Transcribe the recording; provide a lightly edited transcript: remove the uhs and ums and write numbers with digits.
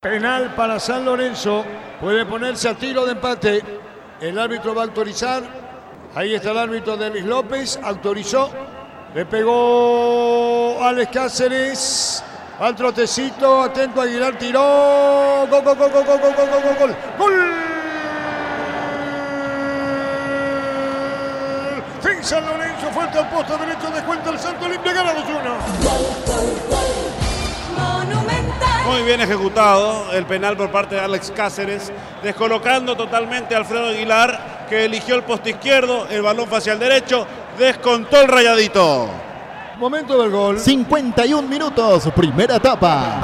Penal para San Lorenzo, puede ponerse a tiro de empate. El árbitro va a autorizar. Ahí está el árbitro de Luis López, autorizó. Le pegó Alex Cáceres. Al trotecito, atento Aguilar, tiró. Gol, gol, gol, gol, gol, gol, gol, gol, gol. ¡Gol! Sí, San Lorenzo, fuerte al poste derecho, descuenta el Santo Olimpia, gana 2-1. Muy bien ejecutado el penal por parte de Alex Cáceres, descolocando totalmente a Alfredo Aguilar, que eligió el poste izquierdo, el balón fue hacia el derecho, descontó el Rayadito. Momento del gol. 51 minutos, primera etapa.